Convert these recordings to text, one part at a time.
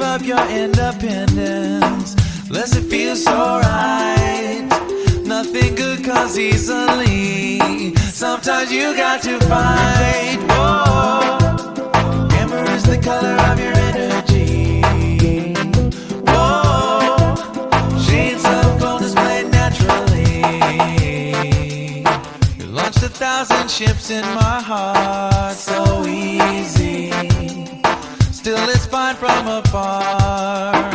up your independence, lest it feels so right. Nothing good comes easily. Sometimes you got to fight. Whoa. Amber is the color of your energy. Whoa. Shades of gold displayed naturally. You launched 1,000 ships in my heart so easy. Still it's fine from afar.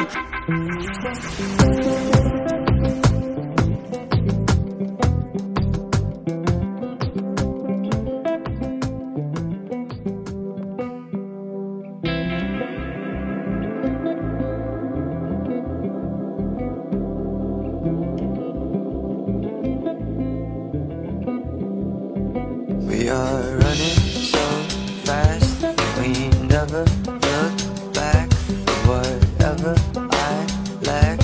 We are running so fast, we never look back. Whatever I lack,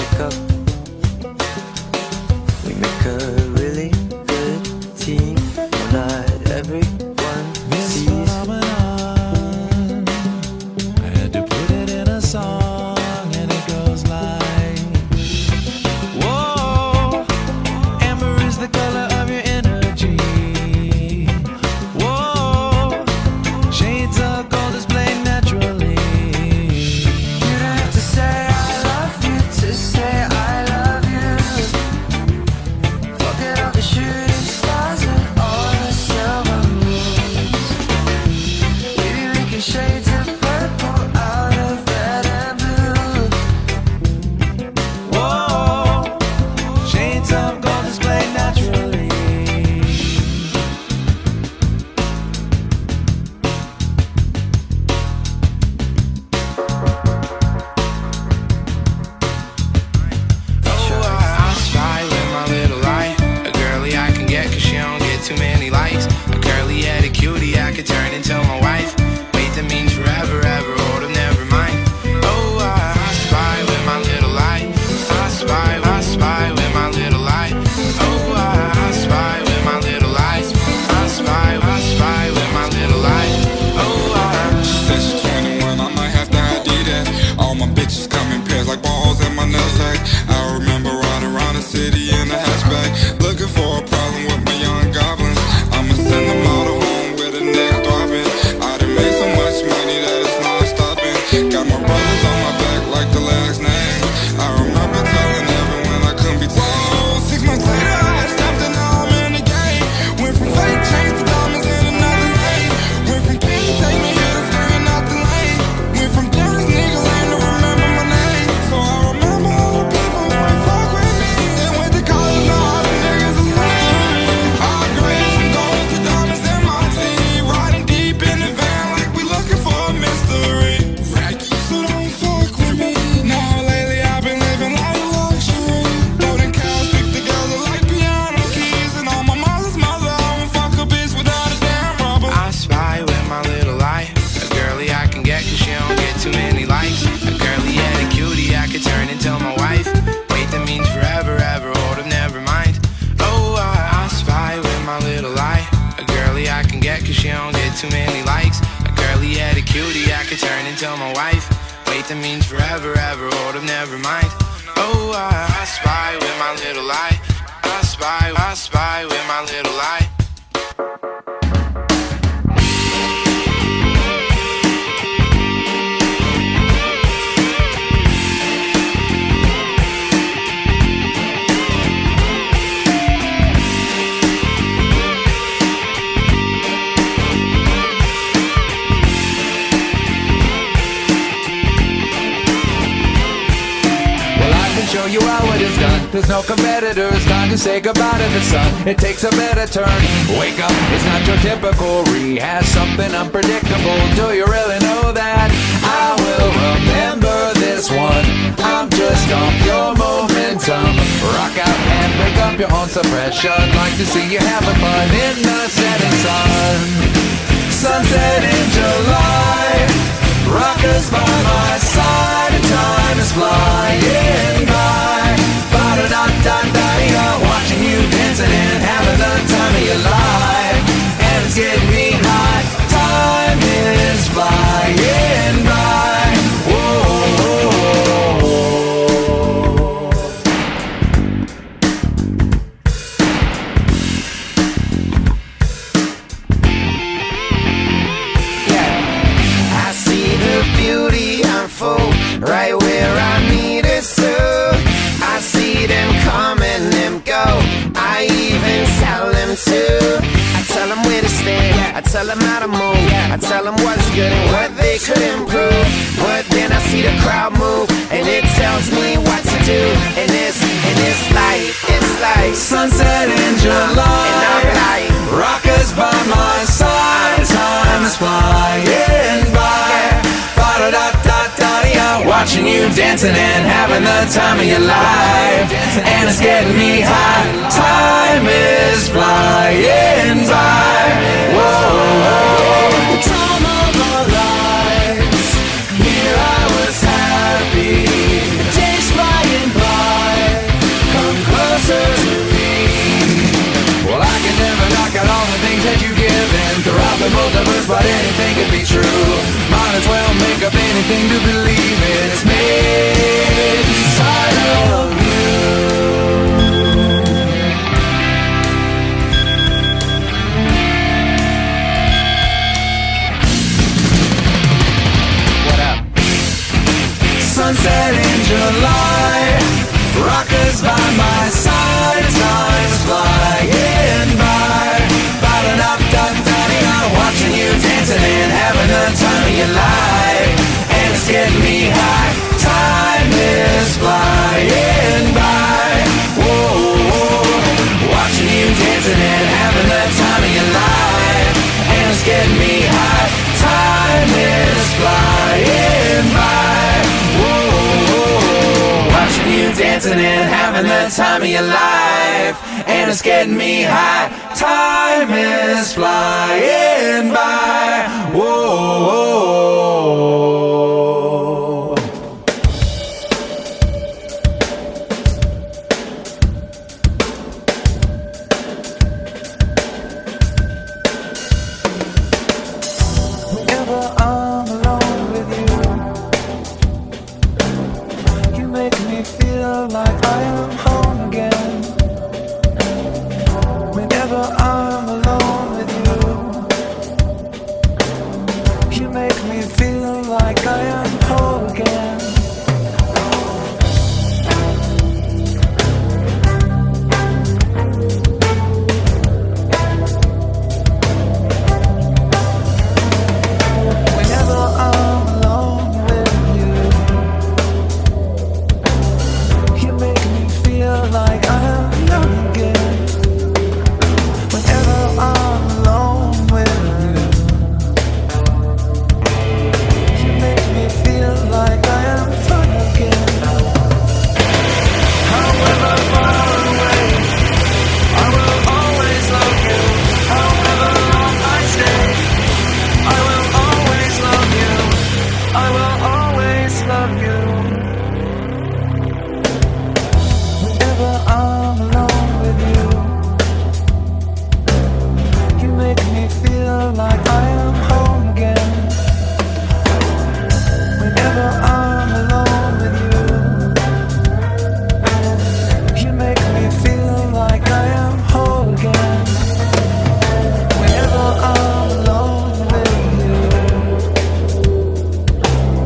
we make a really good team. Well, not everyone This sees. phenomenon, I had to put it in a song, and it goes like, whoa, amber is the color of your energy. Whoa, shades of gold displayed naturally. You don't have to say I love you to say I love you. Forget all the shooting stars and all the silver moons. We be making shades of purple out of red and blue. Whoa, shades of gold displayed naturally. I spy with my little light. A girly I can get 'cause she don't get too many likes. A curly headed cutie I could turn into my wife. Wait, that means forever, ever, hold up, never mind. Oh, I spy with my little light. I spy with my little light. Oh, I spy with my little light. I spy with my little light. Oh, She said she's 21, I might have to ID that. All my bitches come in pairs like balls in my nutsack. I remember riding around the city in a hatchback, looking for a problem with my young goblins. I'ma send them all to home with a neck throbbing. I done made so much money that it's not stopping. Got my brothers on my back like the last name. I remember telling everyone I couldn't be tamed. 6 months later I had stopped and now I'm in the game. Went from fake chains to diamonds in another lane. Went from king take me here to figuring out the lane. Went from Paris nigga lane to remember my name. So I remember all the people who ain't fuck with me. Then went to college, now all the niggas is lying. I grade from gold to diamonds in my team. Riding deep in the van like we looking for a mystery. So don't fuck with me. Now lately I've been living like luxury. Golden cows stick together like piano keys. And on my mother's mother, I won't fuck a bitch without a damn rubber. I spy with my little light. A girly I can get 'cause she don't get too many likes. A girly headed cutie I could turn into my wife. Wait, that means forever, ever, hold up, never mind. Oh, I spy with my little light. A girly I can get 'cause she don't get too many likes. A girly headed cutie I could turn into my wife. Wait, that means forever, ever, hold up, never mind. Oh, I spy with my little light. I spy with my little light. Well, I can show you how it is done. There's no competitors. Time to say goodbye to the sun. It takes a better turn. Wake up, it's not your typical rehash. Something unpredictable. Do you really know that? I will remember this one. I'm just on pure momentum. Rock out and break up your own suppression. Like to see you having fun in the setting sun. Sunset in July. Rockers by my side. And time is flying by. Ba-da-da-da-da-da. Watching you dancing and having the time of your life. And it's getting me hot. Time is flying by. Whoa. them how to move. I tell them what's good and what they could improve. But then I see the crowd move, and it tells me what to do. And it's like sunset in July, and I'm like, rockers by my side, time's flying by. Ba-da-da-da-da-da, watching you dancing and having the time of your life, and it's getting me high. Time is flying by. Whoa, the time of our lives. Here I was happy. The days flying by. Come closer to me. Well, I can never knock out all the things that you've given throughout the multiverse, but anything could be true. Might as well make up anything to believe it's made inside of you. What up? Sunset in July, rockers by my side, time's flying by. Ba-da-da-da-da-da, watching you dancing and having the time of your life, and it's getting me high. Time is flying by. Whoa, watching you dancing and having the time of your life, and it's getting me high. Time is flying by. Whoa, watching you dancing and having the time of your life, and it's getting me high. Time is flying by. Whoa. Whenever I'm alone with you, you make me feel like I am home again. Whenever I'm alone with you, you make me feel like I am whole again. Whenever I'm alone with you, you make me feel like I am young again. Whenever I'm alone with you, you make me feel like I am fun again. However far away, I will always love you. However long I stay, I will always love you. I will always love you. Whenever I'm alone with you, you make me feel like I am home again. Whenever I'm alone with you, you make me feel like I am whole again. Whenever I'm alone with you,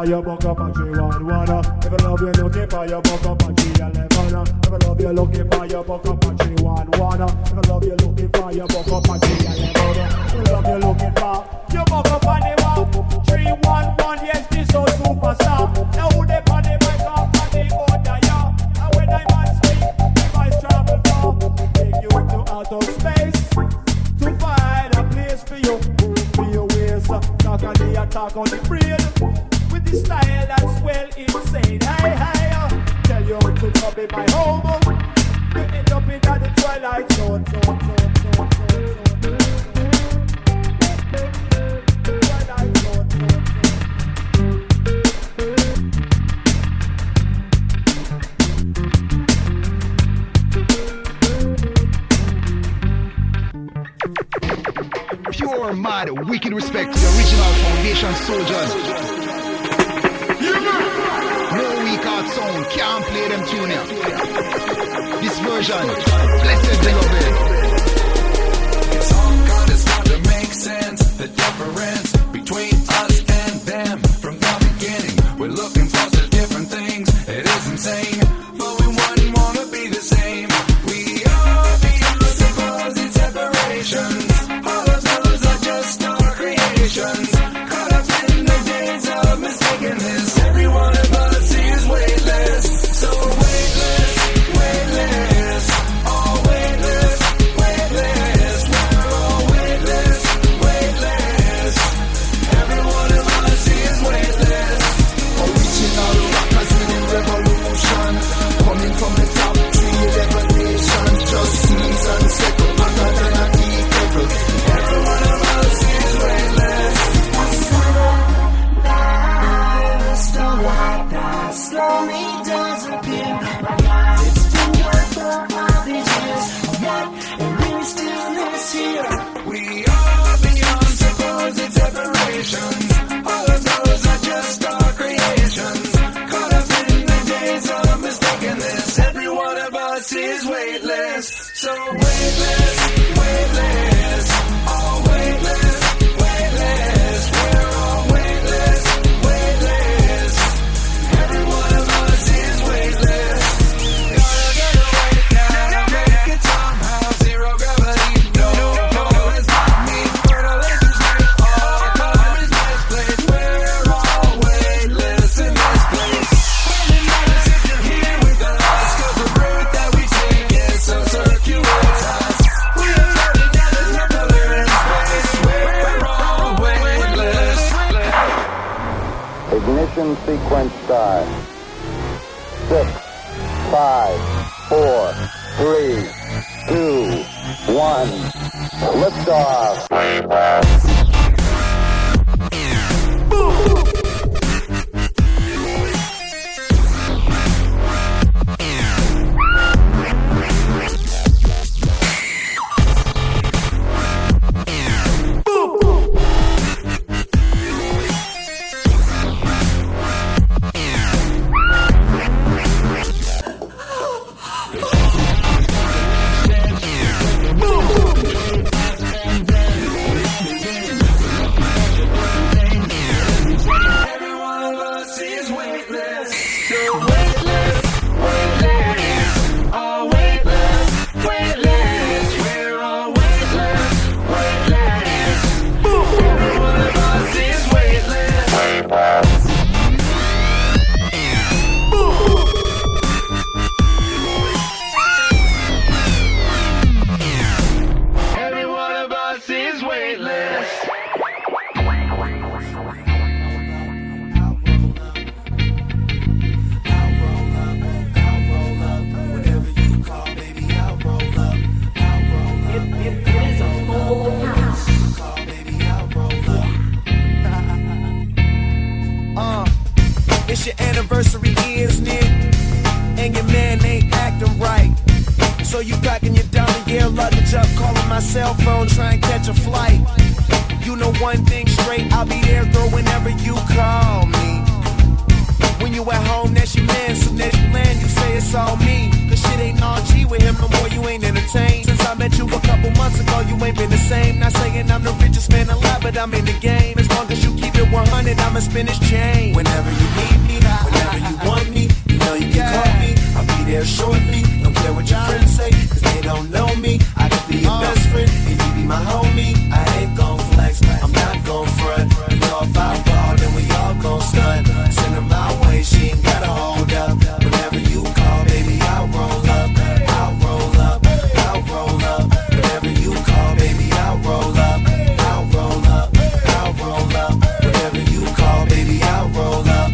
for you, buck up on 311. If I love you looking for you, buck up on 311. If I love you looking for you, buck up on 311. If I love you looking for you, buck up on 311. If I love you looking for you, buck up on the wall. 311, yes, this so superstar. Now who they on the mic up on the order, yeah. And when I must speak, if I travel far, take you to outer space to find a place for you. For your ways, talk on the attack on the brain. With the style that's well insane. Hey, hey, tell you to come in my home. You end up in the twilight zone, zone. Twilight zone. Pure, mad, wicked respect to the original Foundation soldiers. No weak out sound, can't play them tune here. This version, blessed beloved. It's all kinda start to make sense. The difference between us and them. From the beginning, we're looking for such different things. It is insane, but we wouldn't wanna be the same. We are beyond supposed separations. All of those are just our creations. Caught up in the days of mistakenness. Every one of us is weightless. So weightless, weightless. All weightless, weightless. We're all weightless, weightless. Every one of us is weightless. Original rockers winning revolution. Coming from the top 311 nations. Just season settle hotter than a tea kettle. Every one of us is weightless. Don't like that. Slowly disappear. It's been worth for all these years. Yet it really still lives here. We are beyond supposed separations. All of those are just our creations. Caught up in the days of mistakenness. Every one of us is weightless. So weightless, weightless. All weightless, weightless. We're all weightless, weightless. Every one of us is weightless. Gotta get away now, make it somehow. Zero gravity, no, it's not me. Fertile is straight, all time is misplaced. We're all weightless in this place. Doesn't matter if you're here with us, 'cause the route that we take is so circuitous. We are floating down this number in space. We're all weightless. Ignition sequence start. 6, 5, 4, 3, 2, 1. Liftoff. Every one of us is weightless. So weightless, weightless. All weightless, weightless. We're all weightless, weightless. Every one of us is weightless. Every one of us is weightless. It's your anniversary is near, and your man ain't acting right. So you packing your diamond gear luggage up, calling my cell phone, trying to catch a flight. You know one thing straight, I'll be there, girl, whenever you call me. When you you at home, that's your man. Soon as you land, you say it's all me. Cause shit ain't all G with him no more, you ain't entertained. Since I met you a couple months ago, you ain't been the same. Not saying I'm the richest man alive, but I'm in the game. As long as you keep it 100, I'ma spin this chain. Whenever you need me, whenever you want me, you know you can call me. I'll be there shortly. Don't care what your friends say, cause they don't know me. I could be your best friend, and you be my homie. I ain't gon' flex, I'm not gon' front. You know if I ball, then we all gon' stunt. Send her my way, she ain't gotta hold up. Whenever you call, baby, I'll roll up. I'll roll up, I'll roll up. Whenever you call, baby, I'll roll up. I'll roll up, I'll roll up. Whenever you call, baby, I'll roll up.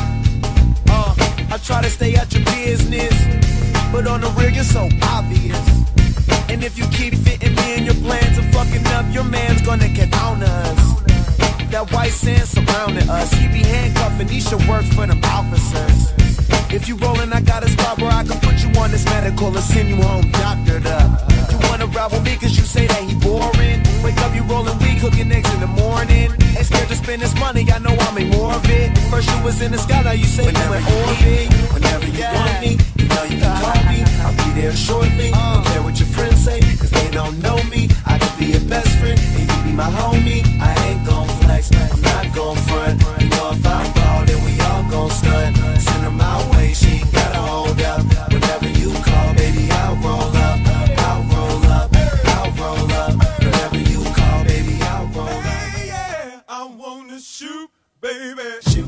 I try to stay out your business, but on the real, you're so obvious. And if you keep fitting me in your plans of fucking up, your man's gonna get on us. That white sand surrounding us, he be handcuffing, he should work for them officers. If you rollin', I got a spot where I can put you on this medical or send you home doctored up. You wanna ride with me cause you say that he boring. Wake up, you rollin' weed, cooking eggs in the morning. Ain't scared to spend this money, I know I'll make more of it. First you was in the sky, now you say whenever you in orbit. Whenever you want me, you know you can call me. I'll be there shortly, don't care what your friends say, cause they don't know me. I could be your best friend, and you be my homie. I ain't gon' flex, I'm not gon' front. You know if I ball, then we all gon' stunt. Send her my way, she ain't gotta hold up. Whenever you call, baby, I'll roll up. I'll roll up, I'll roll up. Whenever you call, baby, I'll roll up. Yeah, I wanna shoot, baby. Shoot.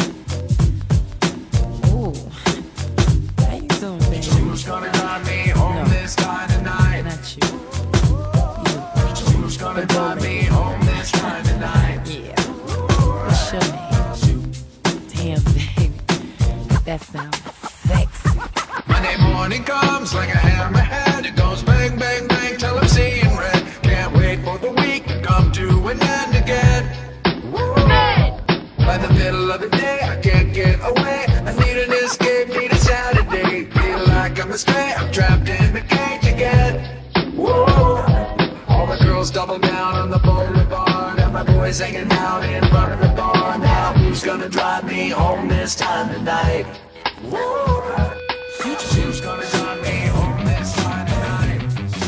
Ooh. How you doing, baby? Who's gonna drive me home this time tonight? Not you. Who's gonna drive me home this time tonight? Yeah. What's your name? Damn, baby. That sounds sexy. Monday morning comes like a hammerhead. It goes bang, bang, bang till I'm seeing red. Can't wait for the week to come to an end again. Woo! By the middle of the day, I can't get away. I need an escape, need a Saturday. Feel like I'm astray, I'm trapped in the cage again. Woo! All the girls double down on the boulevard, and my boys hanging out in front of the bar. Now who's gonna drive me home this time tonight? Woo! Who's gonna drive me home this time tonight?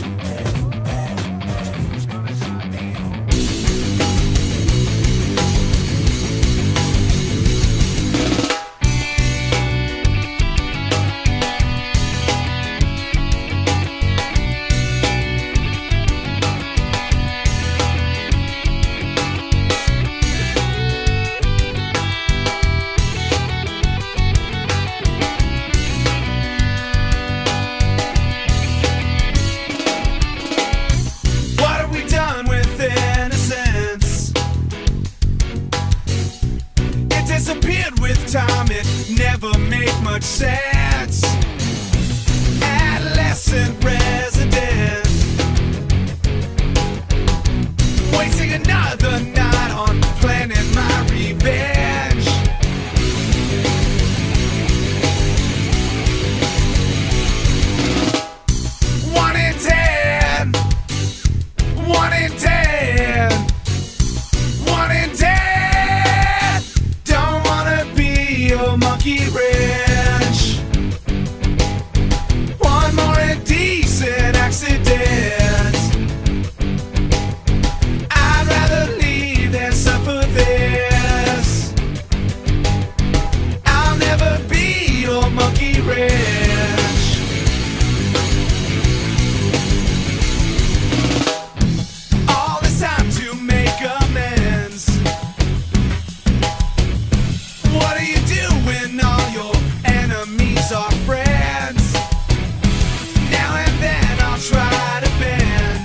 Who's gonna drive me home? Time it never made much sense. Adolescent resident, wasting another night on planning my revenge. One in 10, 1 in 10, 1 in 10. Your monkey wrench. One more indecent accident. I'd rather leave than suffer this. I'll never be your monkey wrench. All this time to make amends. What do you do when all your enemies are friends? Now and then I'll try to bend.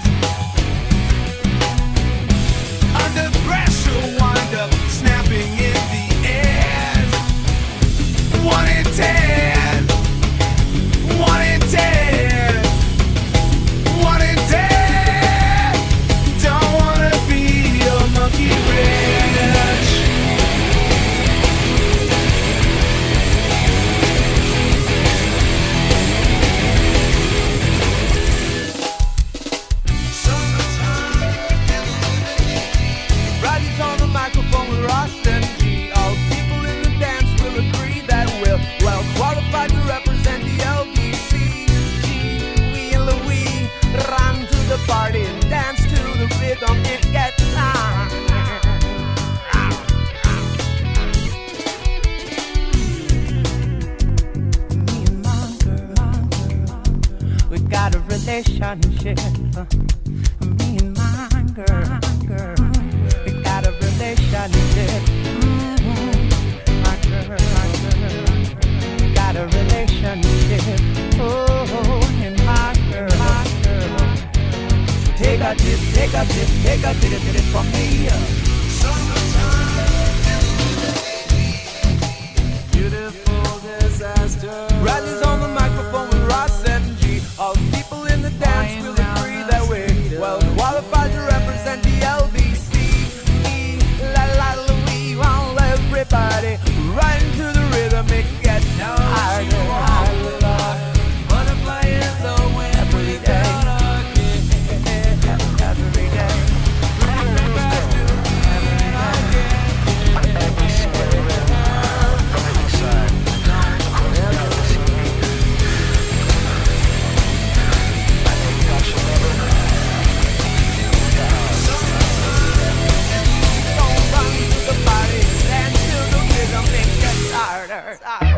Under pressure, wind up snapping in the end. 1 in 10, 1 in 10, 1 in 10. Don't wanna be your monkey wrench. On the microphone with Ross and G. All people in the dance will agree that relationship. Me and my girl, we got a relationship. My girl, we got a relationship. Oh, and my girl. Take a dip, take a dip, take a dip from me. Beautiful disaster. Riley's on the microphone with Ross and G. All the people in the dance will agree that we're well qualified to represent the LBC. La la la, we want everybody right into the rhythm. It gets harder. Butterfly in the wind. Every day. Every day. Don't run to the body, stand to the rhythm. It gets harder.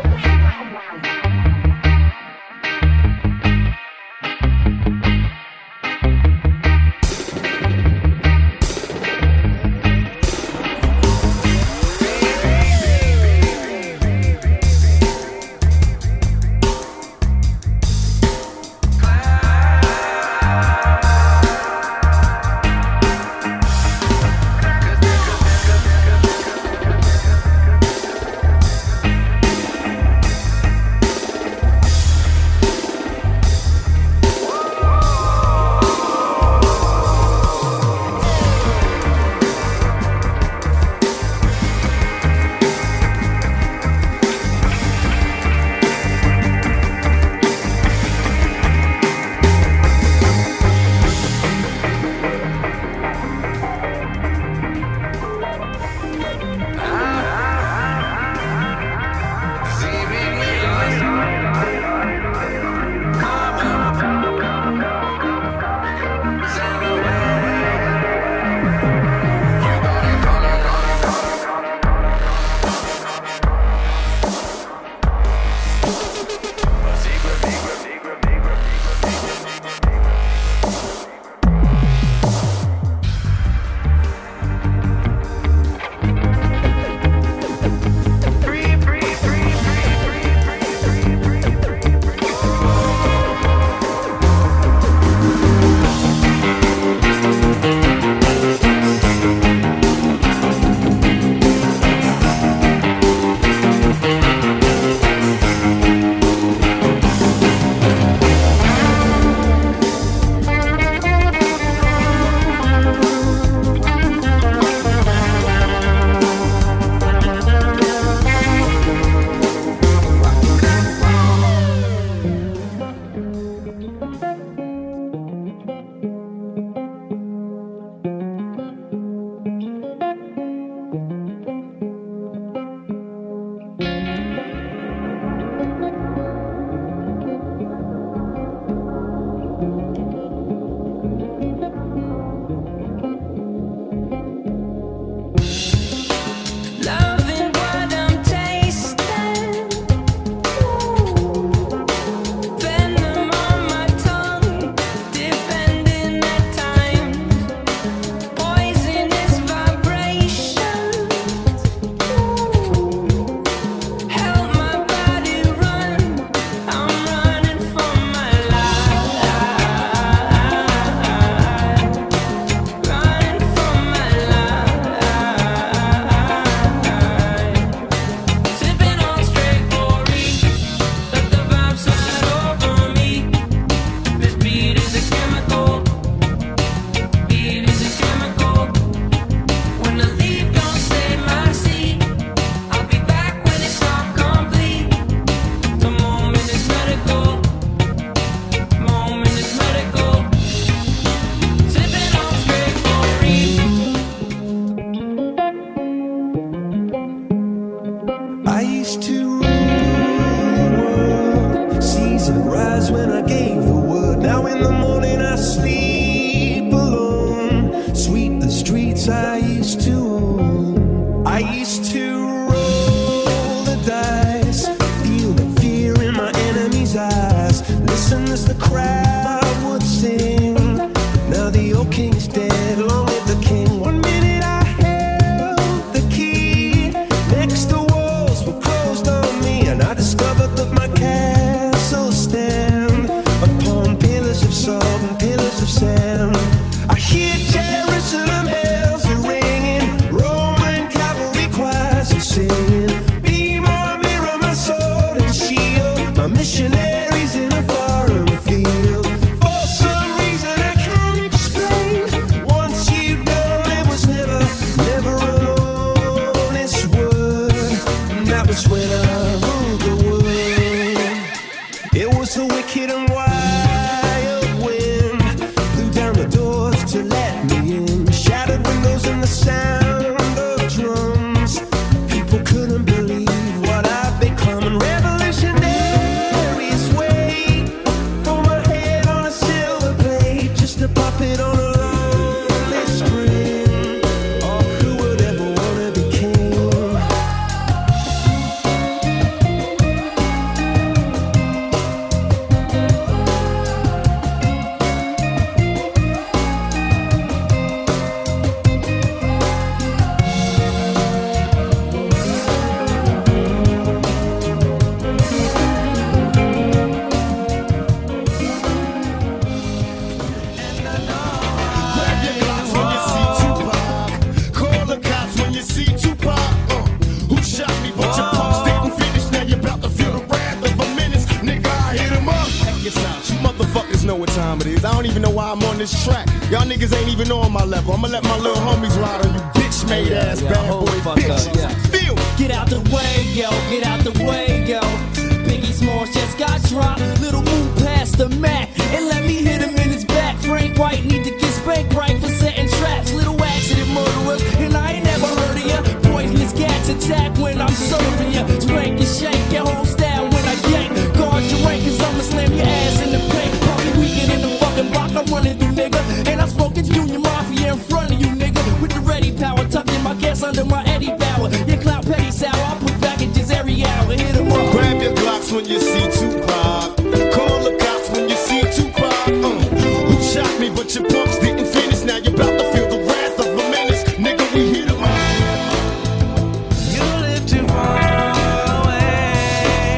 cause I don't even know why I'm on this track. Y'all niggas ain't even on my level. I'ma let my little homies ride on you bitch-made ass bad boy bitches. Feel me. Get out the way, yo, get out the way, yo. Biggie Smalls just got dropped. Little move past the Mac and let me hit him in his back. Frank White need to get spanked right for setting traps. Little accident murderers, and I ain't never heard of ya. Poisonous cats attack when I'm serving ya. Spank and shake your whole style when I yank. Guard your rank, cause I'ma slam your ass in the paint. Probably weekend in the fucking block I'm running through, nigga. And I'm smoking Junior Mafia in front of you, nigga. With the ready power, tucking my gas under my Eddie Bauer. Your clout petty sour, I put packages every hour. Hit 'em up. Grab your Glocks when you see Tupac. Call the cops when you see Tupac. Who shot me, but your pumps didn't finish. Now you're about to feel the wrath of a menace. Nigga, we hit 'em up. You live too far away.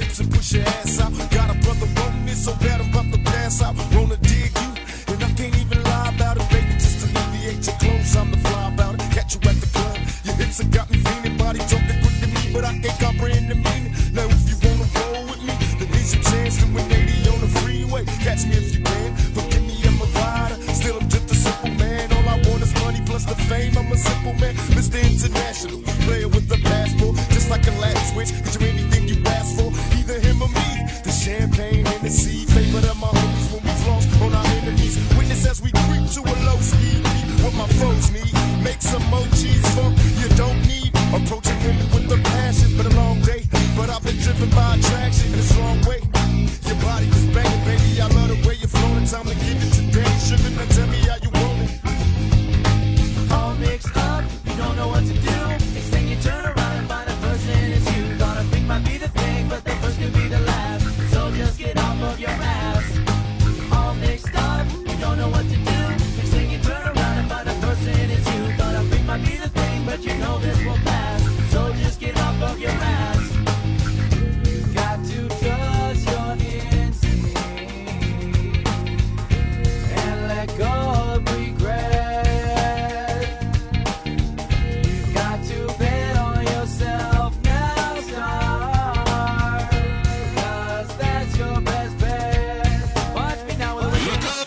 hips and push your ass out. Got a brother rolling it so bad I'm about to pass out. Wanna dig you, and I can't even lie about it, baby. Just alleviate your clothes, I'm the fly about it. Catch you at the club, your hips have got me feeling. Body talking quick to me, but I can't comprehend the meaning. Now if you wanna roll with me, then here's your chance to win 80 on the freeway. Catch me if you can, forgive me, I'm a rider. Still I'm just a simple man, all I want is money plus the fame. I'm a simple man, Mr. International, player with a passport. Just like a light switch, get you anything you ask for. Either him or me, the champagne and the sea. Favorite of my homies when we floss on our enemies. Witness as we creep to a low speed. What my foes need, make some more cheese funk you don't need. Approaching women with a passion, but a long day. But I've been driven by attraction in a strong way. Your body is banging, baby, I love the way you're flowing. Time to give it to Danny Sugar, now tell me how you want it. All mixed up, you don't know what to do. Next thing you turn around and find a person it's you. Thought a thing might be the thing, but the first could be the last. So just get off of your ass. All mixed up, you don't know what to do. Next thing you turn around and find a person it's you. Thought a thing might be the thing, but you know this will pass. So just get off of your ass. You got to trust your instinct and let go of regret. You got to bet on yourself now, star, 'cause that's your best bet. Watch me now with a look up.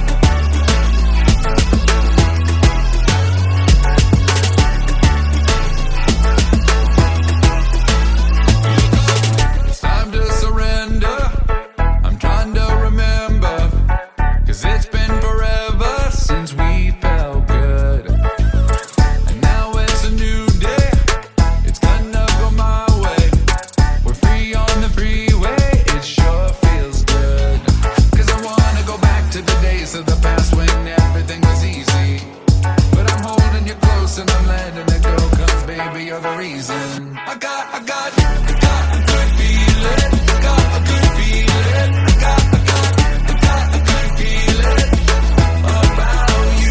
It's time to surrender. I'm trying to remember, 'cause it's been forever since we felt good. And now it's a new day, it's gonna go my way. We're free on the freeway, it sure feels good. 'Cause I wanna go back to the days of the past when everything was easy. But I'm holding you close and I'm letting it go, 'cause baby you're the reason. I got a good feeling. Got a good feeling. Got a good feeling about you.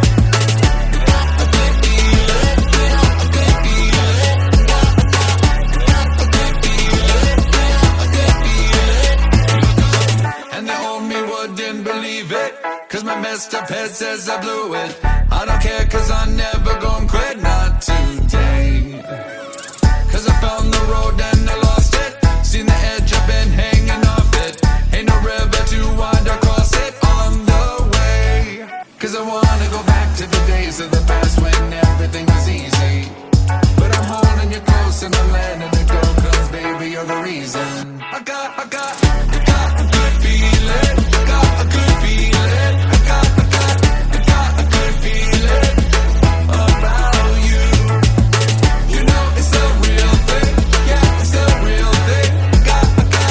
Got a good feeling. Got a good feeling. Got a good feeling. Got a good feeling. And they told me wouldn't believe it, 'cause my messed up head says I blew it. I don't care, 'cause I never gon' quit, not today. 'Cause I found the road and I lost it. Seen the edge, I've been hanging off it. Ain't no river too wide to cross it on the way. 'Cause I wanna go back to the days of the past when everything was easy. But I'm holding you close and I'm letting it go, 'cause baby you're the reason. I got a good feeling. Got a good feeling. I got a good feeling about you. You know it's the real thing. Yeah, it's the real thing. Got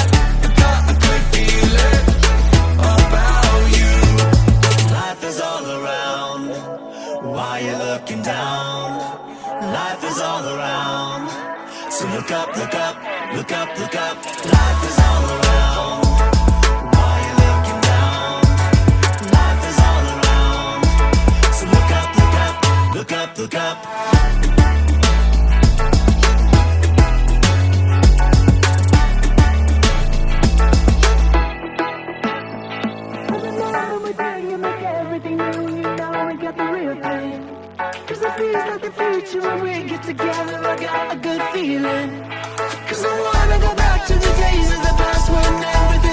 a good feeling about you. Life is all around. Why you looking down? Life is all around. So look up, look up, look up, look up. Life is all around. Why you looking down? Life is all around. So look up, look up, look up, look up. You make everything new, you know we got the real thing. 'Cause it feels like the future when we get together. I got a good feeling. 'Cause I wanna go back to the days of the past when everything